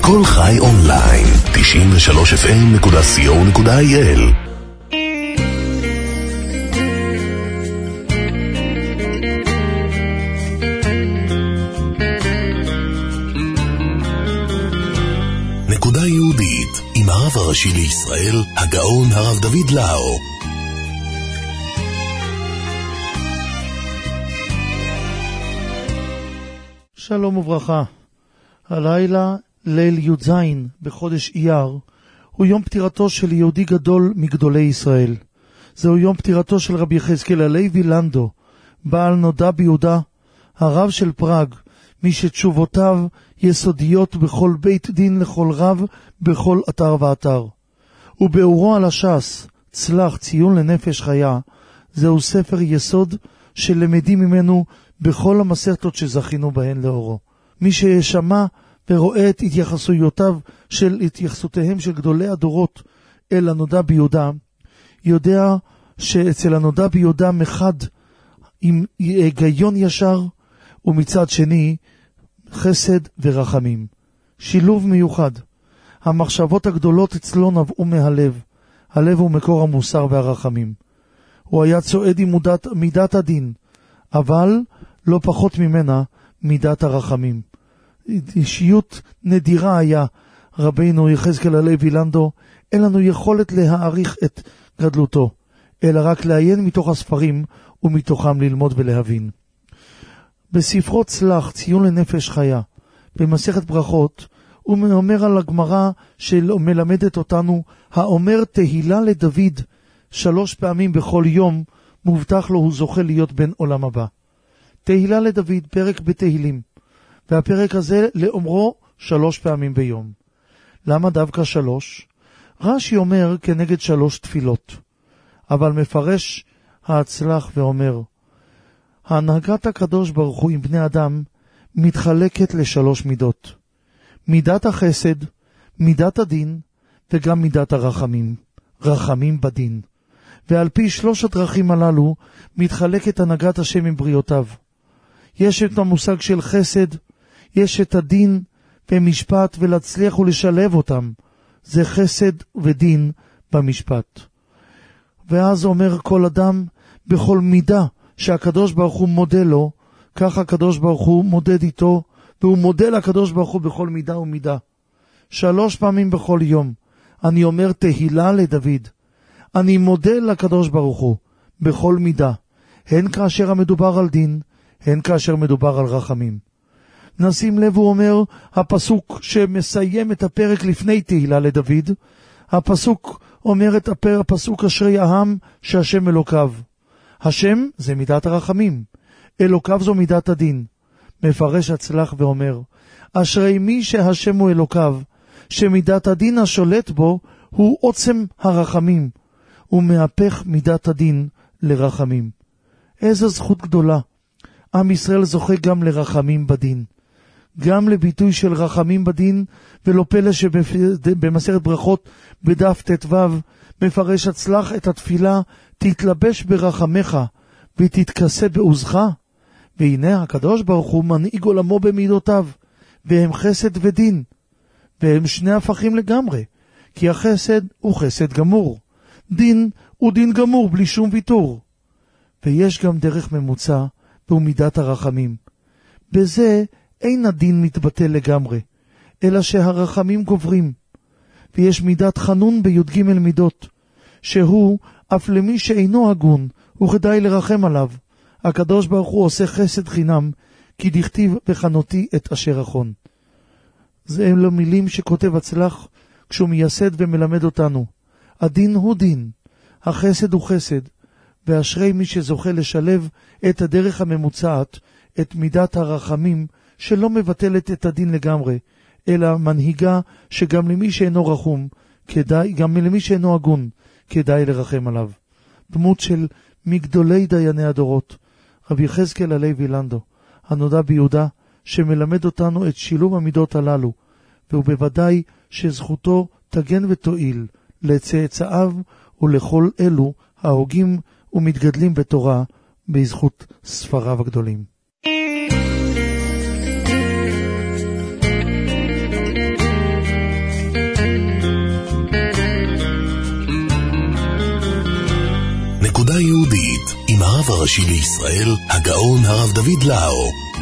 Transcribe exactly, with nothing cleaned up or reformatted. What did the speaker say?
כל חי אונליין, תשעים ושלוש אף אם נקודה סי או נקודה איי אל. נקודה יהודית עם הרב הראשי לישראל, הגאון הרב דוד לאו. שלום וברכה. הלילה, ליל י"ז בחודש אייר, הוא יום פטירתו של יהודי גדול מגדולי ישראל. זהו יום פטירתו של רבי יחזקאל הלוי לנדו, בעל נודע ביהודה, הרב של פראג, מי שתשובותיו יסודיות בכל בית דין לכל רב, בכל אתר ואתר. ובאורו על הש"ס, צלח ציון לנפש חיה, זהו ספר יסוד שלמדים ממנו בכל המסכתות שזכינו בהן לאורו. מי שישמע ורואה את התייחסויותיו של התייחסותיהם של גדולי הדורות אל הנודע ביהודה, יודע שאצל הנודע ביהודה מחד עם היגיון ישר, ומצד שני חסד ורחמים. שילוב מיוחד. המחשבות הגדולות אצלו נבעו מהלב. הלב הוא מקור המוסר והרחמים. הוא היה צועד עם מידת, מידת הדין, אבל לא פחות ממנה מידת הרחמים. אישיות נדירה היה רבינו יחזקאל הלוי לנדו. אין לנו יכולת להעריך את גדלותו, אלא רק לעיין מתוך הספרים ומתוכם ללמוד ולהבין. בספרו צלח ציון לנפש חיה, במסכת ברכות, הוא אומר על הגמרא שמלמדת אותנו, האומר תהילה לדוד שלוש פעמים בכל יום, מובטח לו הוא זוכה להיות בן עולם הבא. תהילה לדוד, פרק בתהילים, והפרק הזה לאומרו שלוש פעמים ביום. למה דווקא שלוש? רש"י אומר כנגד שלוש תפילות, אבל מפרש ההצלח ואומר, ההנהגת הקדוש ברוך הוא עם בני אדם מתחלקת לשלוש מידות. מידת החסד, מידת הדין, וגם מידת הרחמים. רחמים בדין. ועל פי שלוש הדרכים הללו מתחלקת הנהגת השם עם בריאותיו. יש את המושג של חסד, יש את הדין ומשפט, ולהצליח ולשלב אותם. זה חסד ודין במשפט. ואז אומר כל אדם, בכל מידה שהקדוש ברוך הוא מודה לו, כך הקדוש ברוך הוא מודד איתו, והוא מודה לקדוש ברוך הוא בכל מידה ומידה. שלוש פעמים בכל יום אני אומר תהילה לדוד. אני מודה לקדוש ברוך הוא בכל מידה, הן כאשר המדובר על דין, הן כאשר מדובר על רחמים. נשים לב, הוא אומר, הפסוק שמסיים את הפרק לפני תהילה לדוד, הפסוק אומר את הפרק, הפסוק אשרי העם שהשם אלוקיו. השם זה מידת הרחמים, אלוקיו זו מידת הדין. מפרש הצלח ואומר, אשרי מי שהשם הוא אלוקיו, שמידת הדין השולט בו הוא עוצם הרחמים, ומהפך מידת הדין לרחמים. איזו זכות גדולה. עם ישראל זוכה גם לרחמים בדין, גם לביטוי של רחמים בדין, ולא פלא שבמסכת ברכות בדף ט"ו מפרש הצלח את התפילה, תתלבש ברחמך ותתכסה בעוזך. והנה הקדוש ברוך הוא מנהיג עולמו במידותיו, והם חסד ודין, והם שני הפכים לגמרי, כי החסד הוא חסד גמור, דין הוא דין גמור בלי שום ויתור. ויש גם דרך ממוצע, והוא מידת הרחמים. בזה אין הדין מתבטל לגמרי, אלא שהרחמים גוברים. ויש מידת חנון בי"ג מידות, שהוא אף למי שאינו הגון, וכדאי לרחם עליו. הקדוש ברוך הוא עושה חסד חינם, כי דכתיב וחנותי את אשר אחון. זה אלו מילים שכותב הצלח כשהוא מייסד ומלמד אותנו. הדין הוא דין, החסד הוא חסד, ואשרי מי שזוכה לשלב את הדרך הממוצעת, את מידת הרחמים, שלא מבטלת את הדין לגמרי, אלא מנהיגה שגם למי שאינו רחום, כדאי, גם למי שאינו הגון, כדאי לרחם עליו. דמות של מגדולי דייני הדורות, רבי יחזקאל הלוי לנדו, הנודע ביהודה, שמלמד אותנו את שילוב המידות הללו, והוא בוודאי שזכותו תגן ותועיל לצאצאיו ולכל אלו ההוגים ומתגדלים בתורה בזכות ספריו הגדולים. הרב הראשי לישראל, הגאון הרב דוד לאו.